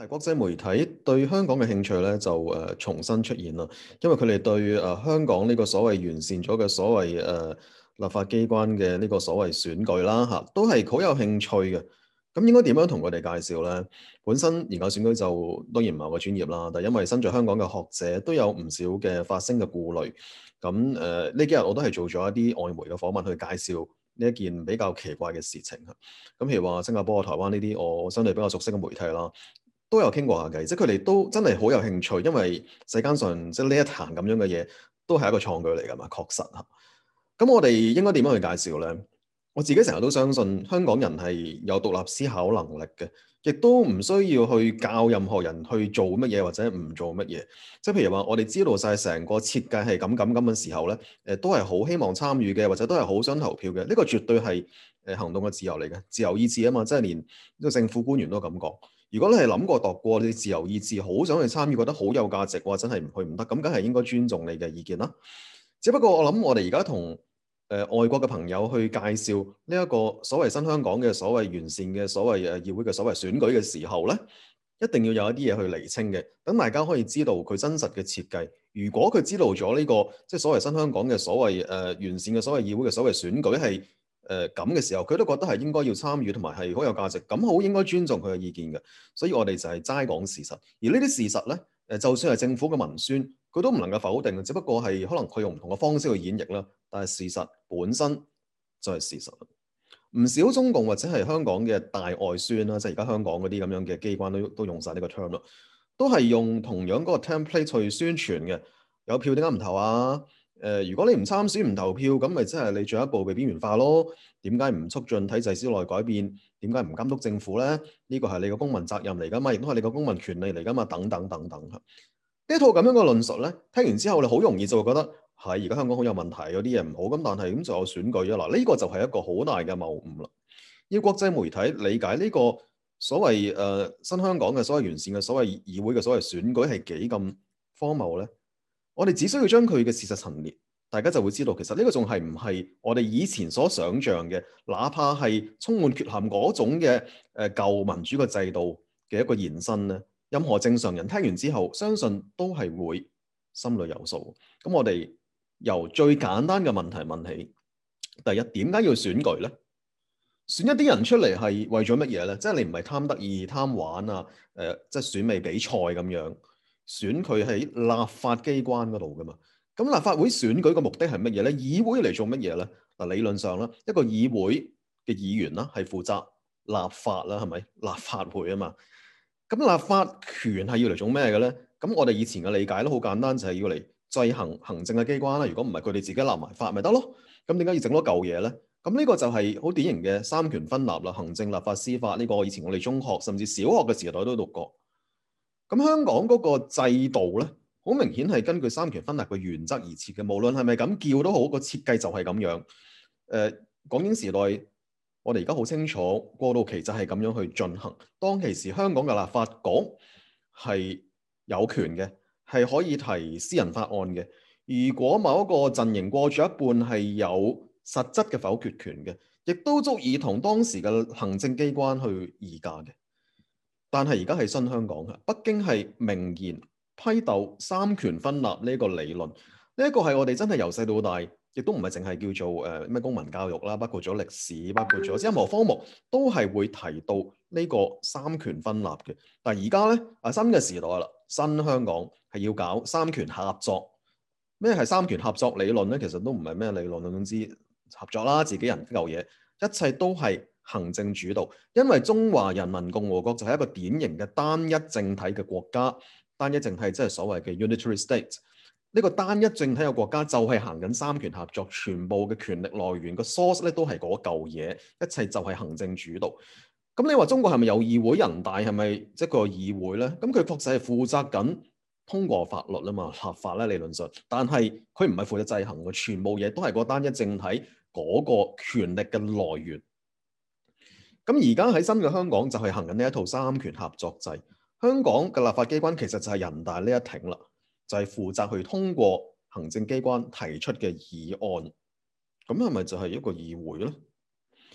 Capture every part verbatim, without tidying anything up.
國際媒體對香港嘅興趣咧就誒、呃、重新出現啦，因為佢哋對誒、呃、香港呢個所謂完善咗嘅所謂誒、呃、立法機關嘅呢個所謂選舉啦嚇，都係好有興趣嘅。咁應該點樣同佢哋介紹呢？本身研究選舉就當然唔係我嘅專業啦，但係因為身在香港嘅學者都有唔少嘅發聲嘅顧慮。咁誒呢幾日我都係做咗一啲外媒嘅訪問去介紹呢一件比較奇怪嘅事情嚇。咁譬如話新加坡、台灣呢啲我相對比較熟悉嘅媒體啦。都有傾過下偈，即係佢哋都真係好有興趣，因為世間上即係呢一壇咁樣嘅嘢，都係一個創舉嚟㗎嘛，確實嚇。咁我哋應該點樣去介紹呢？我自己成日都相信香港人係有獨立思考能力嘅，亦都唔需要去教任何人去做乜嘢或者唔做乜嘢。即係譬如話，我哋知道晒成個設計係咁咁咁嘅時候呢，誒都係好希望參與嘅，或者都係好想投票嘅。呢個絕對係誒行動嘅自由嚟嘅，自由意志啊嘛，即係連呢個政府官員都咁講。如果你係諗過度過你自由意志，好想去參與，覺得好有價值，哇！真係唔去唔得，咁梗係應該尊重你嘅意見啦。只不過我諗我哋而家同誒外國嘅朋友去介紹呢一個所謂新香港嘅所謂完善嘅所謂誒議會嘅所謂選舉嘅時候咧，一定要有一啲嘢去釐清嘅，等大家可以知道佢真實嘅設計。如果佢知道咗呢個即係所謂新香港嘅所謂誒完善嘅所謂議會嘅所謂選舉係誒咁嘅時候，佢都覺得係應該要參與同埋係好有價值，咁好應該尊重佢嘅意見嘅。所以我哋就係齋講事實，而呢啲事實咧，誒就算係政府嘅文宣，佢都唔能夠否定嘅，只不過係可能佢用唔同嘅方式去演繹啦。但係事實本身就係事實。唔少中共或者係香港嘅大外宣啦，即係而家香港嗰啲咁樣嘅機關都都用晒呢個 term 咯，都係用同樣嗰個 template 去宣傳嘅。有票點解唔投啊？誒、呃，如果你唔參選唔投票，咁咪即係你進一步被邊緣化咯？點解唔促進體制之內改變？點解唔監督政府咧？呢個係你嘅公民責任嚟噶嘛，亦都係你嘅公民權利嚟噶嘛，等等等等。呢一套咁樣嘅論述咧，聽完之後你好容易就會覺得係而家香港好有問題，有啲嘢唔好咁，但係咁就有選舉啊嗱，呢個就係一個好大嘅謬誤啦。要國際媒體理解呢個所謂誒、呃、新香港嘅所謂完善嘅所謂議會嘅所謂選舉係幾咁荒謬咧？我哋只需要將佢嘅事實陳列，大家就會知道其實呢個仲係唔係我哋以前所想像嘅，哪怕係充滿缺陷嗰種嘅誒舊民主嘅制度嘅一個延伸咧。任何正常人聽完之後，相信都係會心裏有數。咁我哋由最簡單嘅問題問起，第一，點解要選舉呢？選一啲人出嚟係為咗乜嘢呢？即係你唔係貪得意、貪玩啊，誒、呃，即係選美比賽咁樣。選佢喺立法機關嗰度噶嘛？咁立法會選舉嘅目的係乜嘢咧？議會嚟做乜嘢咧？嗱，理論上咧，一個議會嘅議員啦，係負責立法啦，係咪？立法會啊嘛。咁立法權係要嚟做咩嘅咧？咁我哋以前嘅理解都好簡單，就係要嚟制衡行政嘅機關啦。如果唔係，佢哋自己立埋法咪得咯。咁點解要整多嚿嘢咧？咁呢個就係好典型嘅三權分立啦，行政、立法、司法。呢個以前我哋中學甚至小學嘅時代都讀過。咁香港嗰個制度咧，好明顯係根據三權分立嘅原則而設嘅。無論係咪咁叫都好，個設計就係咁樣。誒、呃，港英時代，我哋而家好清楚過渡期就係咁樣去進行。當其時香港嘅立法局係有權嘅，係可以提私人法案嘅。如果某一個陣營過咗一半係有實質嘅否決權嘅，亦都足以同當時嘅行政機關去議價嘅。但係而家係新香港嘅，北京係明言批鬥三權分立呢個理論，呢一個係我哋真係由細到大，亦都唔係淨係叫做誒咩、呃、公民教育啦，包括咗歷史，包括咗任何科目都係會提到呢個三權分立嘅。但係而家咧啊，新嘅時代啦，新香港係要搞三權合作。咩係三權合作理論咧？其實都唔係咩理論，總之合作啦，自己人嚿嘢，一切都係行政主導，因為中華人民共和國就係一個典型嘅單一政體嘅國家，單一政體即係所謂嘅 unitary state。呢個單一政體嘅國家就係行緊三權合作，全部嘅權力來源個 source 咧都係嗰嚿嘢，一切就係行政主導。咁你話中國係咪有議會人大係咪即係個議會咧？咁佢確實係負責緊通過法律啊嘛，立法咧理論上，但係佢唔係負責制衡嘅，全部嘢都係個單一政體嗰個權力嘅來源。咁而家喺新嘅香港就係行緊呢一套三權合作制，香港嘅立法機關其實就係人大呢一挺啦，就係負責去通過行政機關提出嘅議案。咁係咪就係一個議會咧？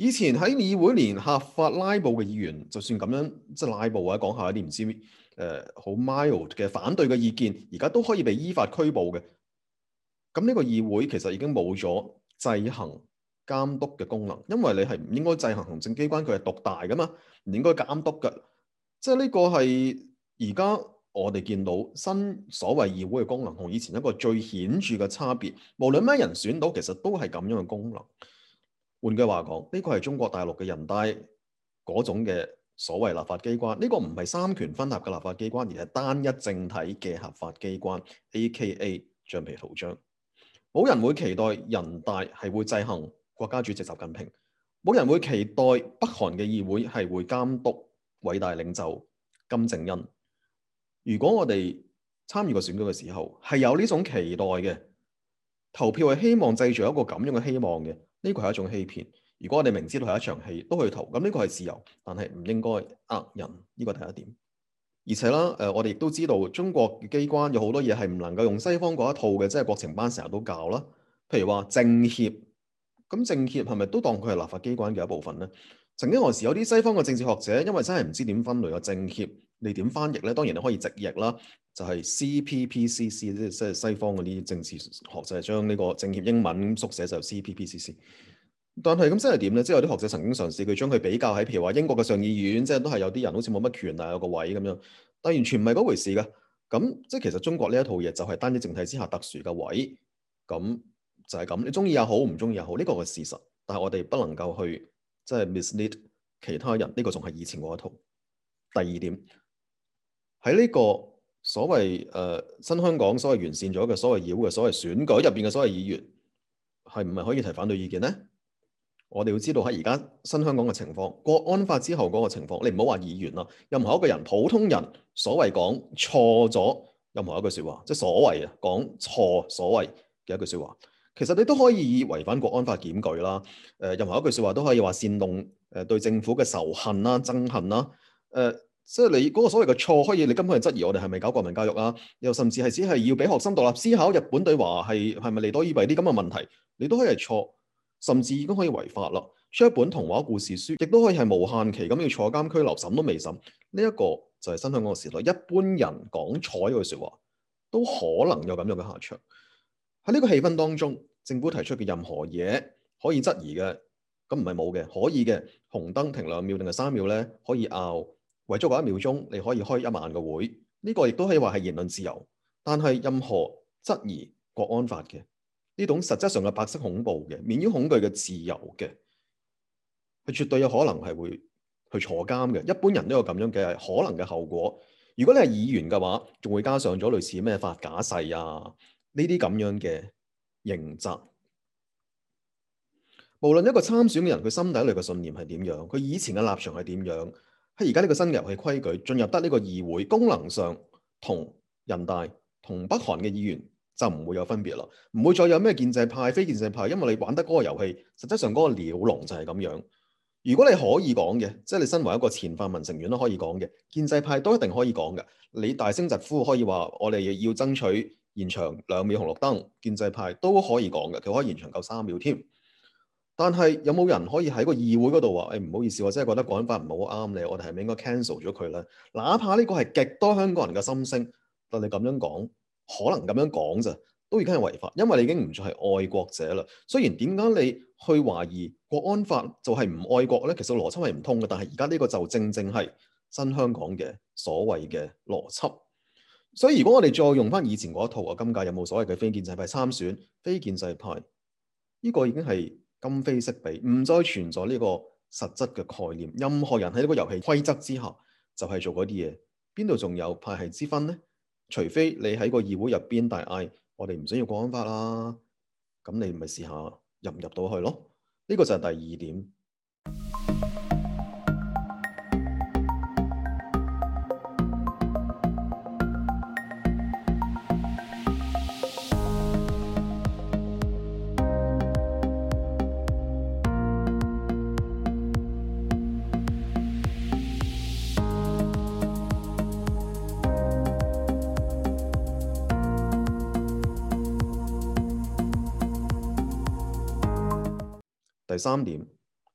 以前喺議會連合法拉布嘅議員，就算咁樣即係拉布或者講下一啲唔知誒好、呃、mild 嘅反對嘅意見，而家都可以被依法拘捕嘅。咁呢個議會其實已經冇咗制衡監督嘅功能，因為你係唔應該制衡行政機關，佢係獨大噶嘛，唔應該監督噶。即係呢個係而家我哋見到新所謂議會嘅功能同以前一個最顯著嘅差別。無論咩人選到，其實都係咁樣嘅功能。換句話講，呢個係中國大陸嘅人大嗰種嘅所謂立法機關。呢個唔係三權分立嘅立法機關，而係單一政體嘅合法機關 ，A K A 橡皮圖章。冇人會期待人大係會制衡國家主席習近平，冇人會期待北韓嘅議會係會監督偉大領袖金正恩。如果我哋參與個選舉嘅時候係有呢種期待嘅，投票係希望製造一個咁樣嘅希望嘅，呢個係一種欺騙。如果我哋明知道係一場戲都去投，咁呢個係自由，但係唔應該呃人，呢個第一點。而且啦，誒，我哋亦都知道中國嘅機關有好多嘢係唔能夠用西方嗰一套嘅，即係國情班成日都教啦。譬如話政協，咁政協係咪都當佢係立法機關嘅一部分呢？曾經何時有啲西方嘅政治學者，因為真係唔知點分類個政協，你點翻譯呢？當然你可以直譯啦，就係 C P P C C， 即係西方嗰啲政治學者將呢個政協英文縮寫就 C P P C C。但係咁即係點咧？即係有啲學者曾經嘗試佢將佢比較喺譬如話英國嘅上議院，即係都係有啲人好似冇乜權啊，有個位咁樣，但完全唔係嗰回事㗎。咁即係其實中國呢一套嘢就係單一政體之下特殊嘅位，咁就係咁。你中意也好，唔中意也好，呢個係事實。但係我哋不能夠去即係 mislead 其他人，呢個仲係以前嗰一套。第二點喺呢個所謂誒、呃、新香港所謂完善咗嘅所謂議會嘅所謂選舉入邊嘅所謂議員，係唔係可以提反對意見呢？我哋要知道喺而家新香港嘅情況，國安法之後嗰個情況，你唔好話議員啦，任何一個人、普通人，所謂講錯咗任何一句説話，即係所謂啊講錯所謂嘅一句説話，其實你都可以以違反國安法檢舉啦。誒、呃，任何一句説話都可以話煽動誒對政府嘅仇恨啦、憎恨啦。誒、呃，即係你嗰個所謂嘅錯，可以你根本係質疑我哋係咪搞國民教育啊？又甚至係只係要俾學生獨立思考日本對華係係咪利多於弊啲咁嘅問題，你都可以係錯。甚至已經可以違法啦！出一本童話故事書，亦都可以係無限期咁要坐監拘留，審都未審。呢、這、一個就係新香港嘅時代。一般人講錯一句説話，都可能有咁樣嘅下場。喺呢個氣氛當中，政府提出嘅任何嘢可以質疑嘅，咁唔係冇嘅，可以嘅。紅燈停兩秒定係三秒咧，可以拗，為咗嗰一秒鐘，你可以開一萬個會。呢、這個亦都可以話係言論自由。但係任何質疑國安法嘅，呢種實質上嘅白色恐怖嘅、免於恐懼嘅自由嘅，係絕對有可能係會去坐監嘅。一般人都有咁樣嘅可能嘅後果。如果你係議員嘅話，仲會加上咗類似咩發假誓啊呢啲咁樣嘅刑責。無論一個參選嘅人，佢心底裏嘅信念係點樣，佢以前嘅立場係點樣，喺而家呢個新嘅遊戲規矩進入得呢個議會，功能上同人大同北韓嘅議員就唔會有分別啦，唔會再有咩建制派、非建制派，因為你玩得嗰個遊戲，實質上嗰個鳥籠就係咁樣。如果你可以講嘅，即係你身為一個前泛民成員都可以講嘅，建制派都一定可以講嘅。你大聲疾呼可以話我哋要爭取延長兩秒紅綠燈，建制派都可以講嘅，佢可以延長夠三秒添。但係有冇人可以喺個議會嗰度話，誒、哎、唔好意思，我真係覺得國安法唔係好啱你，我哋係咪應該 cancel 咗佢咧？哪怕呢個係極多香港人嘅心聲，但你咁樣講。可能咁樣講咋，都已經係違法，因為你已經唔再係愛國者啦。雖然點解你去懷疑國安法就係唔愛國呢？其實邏輯係唔通嘅。但係而家呢個就正正係新香港嘅所謂嘅邏輯。所以如果我哋再用翻以前嗰一套啊，今屆有冇所謂嘅非建制派參選？非建制派呢、呢個已經係今非昔比，唔再存在呢個實質嘅概念。任何人喺呢個遊戲規則之下就係做嗰啲嘢，邊度仲有派系之分呢？除非你喺個議會入邊大嗌，我哋唔需要國安法啦，咁你咪試下入唔入到去咯？呢個就係第二點。第三點，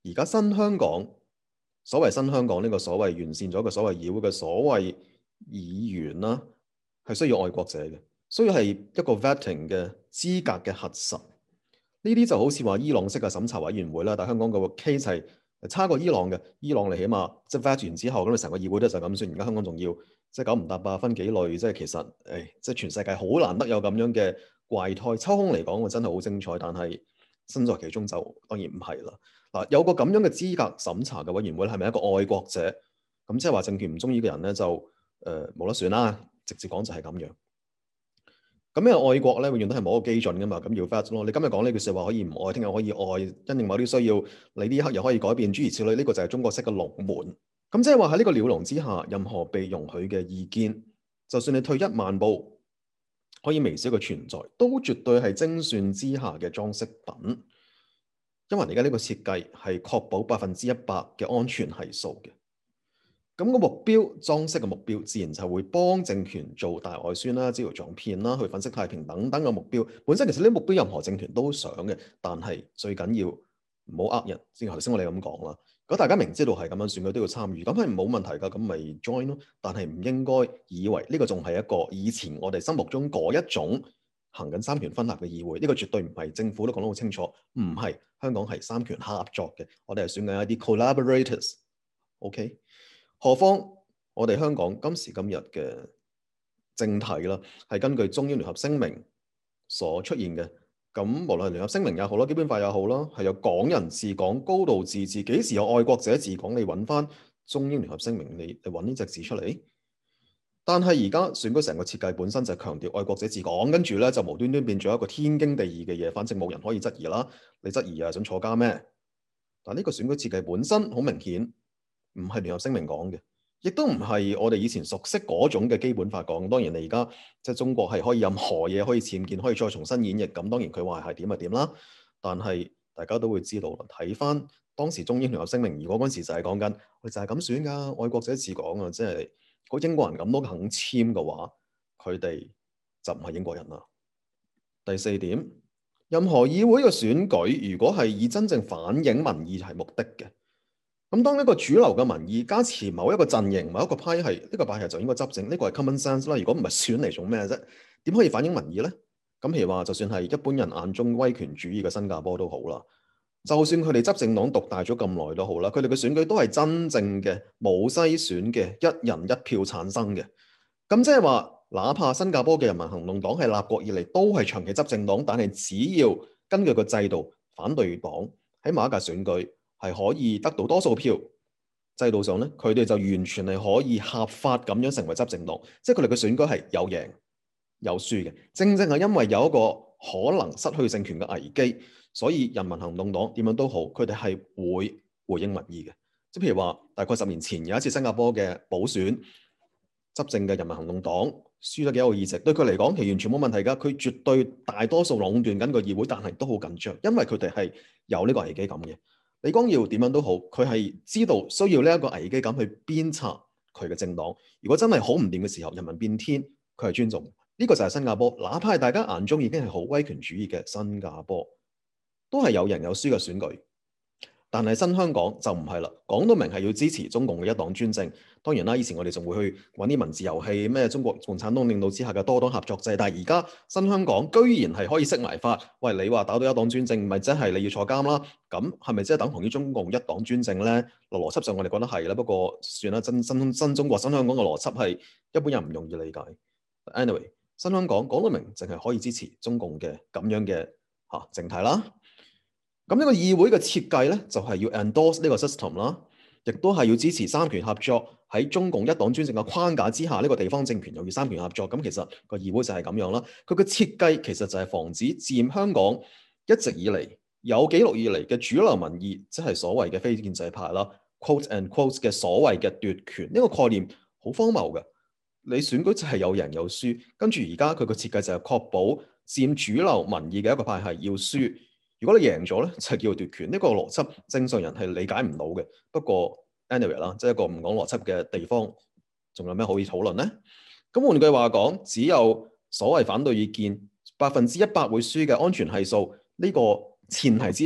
而家新香港所謂新香港呢個所謂完善咗嘅所謂議會嘅所謂議員啦，係需要愛國者嘅，需要係一個 vetting 嘅資格嘅核實。呢啲就好似話伊朗式嘅審查委員會啦，但香港個 case 係差過伊朗嘅。伊朗你起碼即係 vet 完之後，咁你成個議會都就咁算。而家香港仲要即係九唔搭八分幾類，即係其實誒、哎，即係全世界好難得有咁樣嘅怪胎。抽空嚟講，我真係好精彩，但係身在其中就當然唔係啦。嗱，有個咁樣嘅資格審查嘅委員會係咪一個愛國者？咁即係話政權唔中意嘅人咧，就誒冇、呃、得選啦。直接講就係咁樣。咁呢個愛國咧，永遠都係冇一個基準噶嘛。咁要 vet 咯。你今日講呢句説話可以唔愛，聽日可以愛，因應某啲需要，你呢一刻又可以改變，諸如此類。呢個就係中國式嘅龍門。咁即係話喺呢個鳥籠之下，任何被容許嘅意見，就算你退一萬步，可以微小嘅存在，都絕對係精算之下嘅裝飾品。因為而家呢個設計係確保百分之一百嘅安全係數嘅。咁個目標，裝飾嘅目標，自然就會幫政權做大外宣啦、招搖撞騙啦、去粉飾太平等等嘅目標。本身其實呢啲目標任何政權都想嘅，但係最緊要唔好呃人。正如頭先我哋咁講啦，如果大家明知道係咁樣選舉都要參與，咁係冇問題㗎，咁咪 join 咯。但係唔應該以為呢個仲係一個以前我哋心目中嗰一種行緊三權分立嘅議會。呢個絕對唔係，政府都講得好清楚，唔係。香港係三權合作嘅，我哋係選緊一啲 collaborators。OK。何況我哋香港今時今日嘅政體啦，係根據中英聯合聲明所出現嘅。咁無論聯合聲明也好啦，基本法也好啦，係有港人治港、高度自治。幾時有愛國者治港？你揾翻中英聯合聲明，你你揾呢隻字出嚟。但係而家選舉成個設計本身就係強調愛國者治港，跟住咧就無端端變咗一個天經地義嘅嘢，反正冇人可以質疑啦。你質疑啊，想坐監咩？但呢個選舉設計本身好明顯，唔係聯合聲明講嘅，亦都唔係我哋以前熟悉嗰種嘅基本法講。當然你而家即係中國係可以任何嘢可以僭建，可以再重新演繹。咁當然佢話係點就點啦。但係大家都會知道啦，睇翻當時中英聯合聲明，如果嗰陣時就係講緊我哋就係咁選㗎，愛國者治港啊，即係個英國人咁都肯簽嘅話，佢哋就唔係英國人啦。第四點，任何議會嘅選舉，如果係以真正反映民意係目的嘅。咁當一個主流嘅民意加持某一個陣營、某一個派系，呢個派系就應該執政，呢個係 common sense 啦。如果唔係選嚟做咩啫？點可以反映民意呢？咁譬如話，就算係一般人眼中威權主義嘅新加坡都好啦，就算佢哋執政黨獨大咗咁耐都好啦，佢哋嘅選舉都係真正嘅冇篩選嘅一人一票產生嘅。咁即係話，哪怕新加坡嘅人民行動黨係立國以嚟都係長期執政黨，但係只要根據個制度，反對黨喺某一屆選舉係可以得到多數票，制度上咧，佢哋就完全係可以合法咁樣成為執政黨，即係佢哋嘅選舉係有贏有輸嘅。正正係因為有一個可能失去政權嘅危機，所以人民行動黨點樣都好，佢哋係會回應民意嘅。即係譬如話，大概十年前有一次新加坡嘅補選，執政嘅人民行動黨輸咗幾個議席，對佢嚟講其實完全冇問題㗎，佢絕對大多數壟斷緊個議會，但係都好緊張，因為佢哋係有呢個危機感嘅。李光耀點樣都好，佢係知道需要呢一個危機感去鞭策佢嘅政黨。如果真係好唔掂嘅時候，人民變天，佢係尊重。呢個就係新加坡，哪怕係大家眼中已經係好威權主義嘅新加坡，都係有贏有輸嘅選舉。但係新香港就唔係啦，講到明係要支持中共嘅一黨專政。當然啦，以前我哋仲會去揾啲文字遊戲，咩中國共產黨領導之下嘅多黨合作制。但係而家新香港居然係可以釋埋法，喂，你話打到一黨專政，咪真係你要坐監啦？咁係咪真係等同於中共一黨專政呢？邏邏輯上我哋覺得係啦，不過算啦，真新新中國新香港嘅邏輯係一般人唔容易理解。Anyway， 新香港講到明，淨係可以支持中共嘅咁樣嘅嚇政體啦。咁呢個議會嘅設計咧，就係要 endorse 呢個 system 啦，亦都係要支持三權合作。喺中共一黨專政嘅框架之下，呢個地方政權又要三權合作。咁其實個議會就係咁樣啦。佢嘅設計其實就係防止佔香港一直以嚟有記錄以嚟嘅主流民意，即係所謂嘅非建制派啦 ，quote and quote 嘅所謂嘅奪權。呢個概念好荒謬嘅。你選舉就係有贏有輸，跟住而家佢個設計就係確保佔主流民意嘅一個派系要輸。如果你贏咗咧，就係叫奪權。呢個邏輯正常人係理解唔到嘅。不過 anyway 啦，即係一個唔講邏輯嘅地方，仲有咩可以討論呢？咁換句話講，只有所謂反對意見百分之一百會輸嘅安全係數呢個前提之下，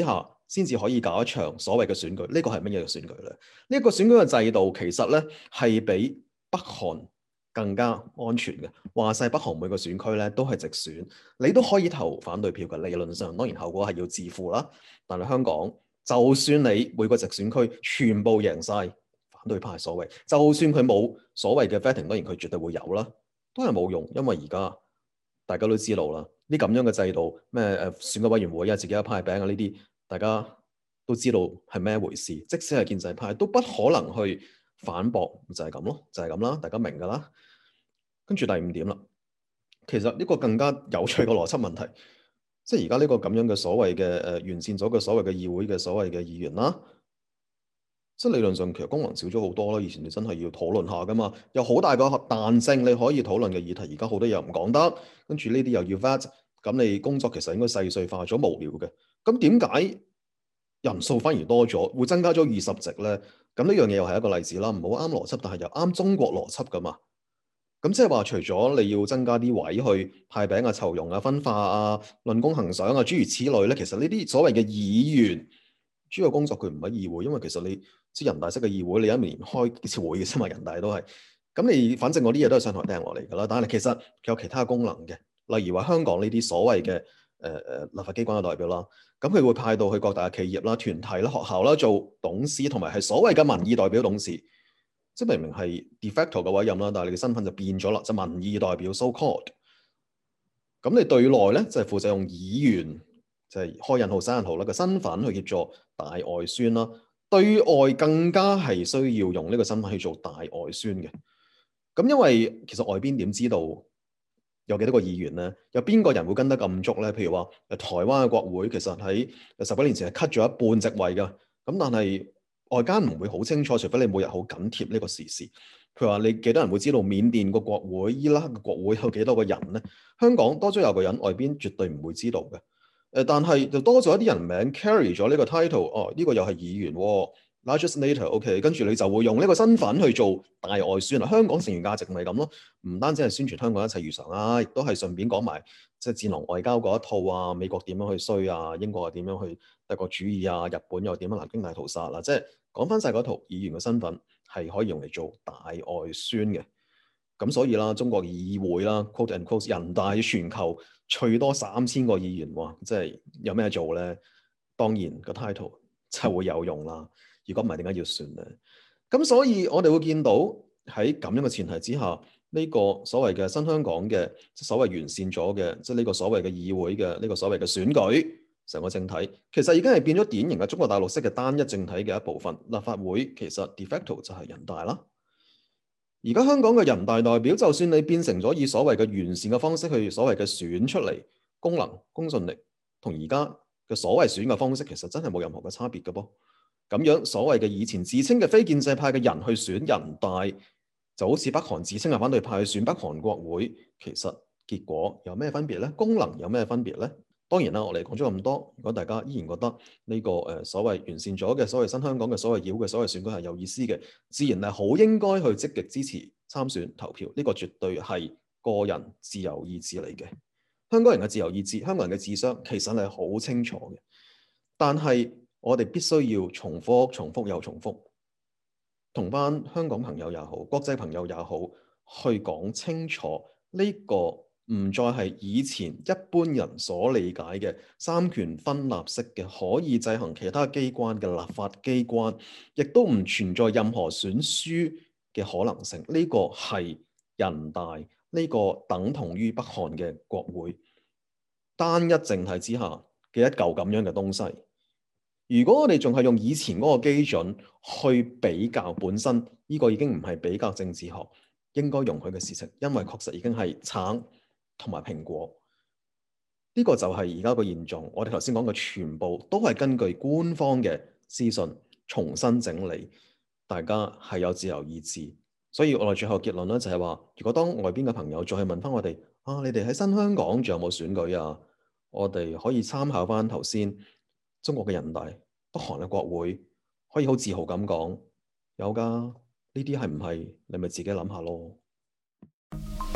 先至可以搞一場所謂嘅選舉。呢個係乜嘢嘅選舉咧？呢一個選舉嘅制度其實咧係比北韓更加安全嘅。話晒北韓每個選區咧都係直選，你都可以投反對票嘅。理論上當然後果係要自負啦。但係香港就算你每個直選區全部贏晒反對派所謂，就算佢冇所謂嘅 vetting， 當然佢絕對會有啦，都係冇用，因為而家大家都知道啦，呢咁樣嘅制度咩誒選舉委員會啊，自己一派餅啊呢啲，大家都知道係咩回事。即使係建制派都不可能去反駁，就係咁咯，就係咁啦，大家明㗎啦。跟住第五點啦，其實呢個更加有趣嘅邏輯問題，即係而家呢個咁樣嘅所謂嘅誒、呃、完善咗嘅所謂嘅議會嘅所謂嘅議員啦，即係理論上其實功能少咗好多啦。以前你真係要討論下㗎嘛，有好大個彈性你可以討論嘅議題，而家好多嘢唔講得，跟住呢啲又要 vet，咁你工作其實應該細碎化咗無聊嘅。咁點解人數反而多咗，會增加咗二十席咧？咁呢樣嘢又係一個例子啦，唔好啱邏輯，但係又啱中國邏輯㗎嘛。咁即係話，除咗你要增加啲位去派餅啊、籌容啊、分化啊、論功行賞啊，諸如此類咧，其實呢啲所謂嘅議員主要工作佢唔喺議會，因為其實你知人大式嘅議會，你一年開幾次會嘅啫嘛，人大都係。咁你反正我啲嘢都係上台掟落嚟㗎啦，但係其實佢有其他功能嘅，例如話香港呢啲所謂嘅誒誒立法機關嘅代表啦，咁佢會派到去各大企業啦、團體啦、學校啦做董事，同埋係所謂嘅民意代表董事。即明明係 de facto 嘅委任啦，但係你嘅身份就變咗啦，就民意代表 so called。咁你對內咧就係、是、負責用議員，就係、是、開引號、刪引號啦嘅身份去協助大外宣啦。對外更加係需要用呢個身份去做大外宣嘅。咁因為其實外邊點知道有幾多個議員咧？有邊個人會跟得咁足咧？譬如話誒台灣嘅國會其實喺十幾年前係 cut 咗一半席位㗎，咁但係外間唔會好清楚，除非你每日好緊貼呢個時事。譬如話你幾多人會知道緬甸個國會、伊拉克嘅國會有幾多個人咧？香港多咗有個人，外邊絕對唔會知道嘅。誒、呃，但係就多咗一啲人名 carry 咗呢個 title，哦，呢、這個又係議員、哦、legislator，OK， 跟住你就會用呢個身份去做大外宣啦。香港成員價值咪咁咯，唔單止係宣傳香港一切如常啊，亦都係順便講埋即係戰狼外交嗰一套啊，美國點樣去衰啊，英國又點樣去帝國主義啊，日本又點樣南京大屠殺啦，即係。講翻晒嗰套議員嘅身份係可以用嚟做大外宣嘅，咁所以啦，中國議會啦 ，quote and quote 人大全球最多三千個議員喎，即係有咩做咧？當然個 title 就會有用啦。如果唔係點解要算咧？咁所以我哋會見到喺咁樣嘅前提之下，呢、這個所謂嘅新香港嘅即所謂完善咗嘅，即係呢個所謂嘅議會嘅呢、這個所謂嘅選舉。成個政體其實已經係變咗典型嘅中國大陸式嘅單一政體嘅一部分。立法會其實 de facto 就係人大啦。而家香港嘅人大代表，就算你變成咗以所謂嘅完善嘅方式去所謂嘅選出嚟，功能公信力同而家嘅所謂選嘅方式，其實真係冇任何嘅差別嘅噃。咁樣所謂嘅以前自稱嘅非建制派嘅人去選人大，就好似北韓自稱係反對派去選北韓國會，其實結果有咩分別呢？功能有咩分別呢？當然啦，我哋講咗咁多，如果大家依然覺得呢個誒所謂完善咗嘅所謂新香港嘅所謂議會嘅所謂選舉係有意思嘅，自然係好應該去積極支持參選投票。呢個絕對係個人自由意志嚟嘅。香港人嘅自由意志，香港人嘅智商其實係好清楚嘅。但係我哋必須要重複、重複又重複，同班香港朋友也好，國際朋友也好，去講清楚呢個。唔再係以前一般人所理解嘅三權分立式嘅可以制衡其他機關嘅立法機關，亦都唔存在任何選輸嘅可能性。呢個係人大，呢個等同於北韓嘅國會，單一政體之下嘅一嚿咁樣嘅東西。如果我哋仲係用以前嗰個基準去比較，本身呢個已經唔係比較政治學應該容許嘅事情，因為確實已經係橙同埋蘋果，呢個就係而家個現狀。我哋頭先講嘅全部都係根據官方嘅資訊重新整理，大家係有自由意志。所以我哋最後結論咧就係話，如果當外邊嘅朋友再去問翻我哋啊，你哋喺新香港仲有冇選舉啊？我哋可以參考翻頭先中國嘅人大、北韓嘅國會，可以好自豪咁講有㗎。呢啲係唔係？你咪自己諗下咯。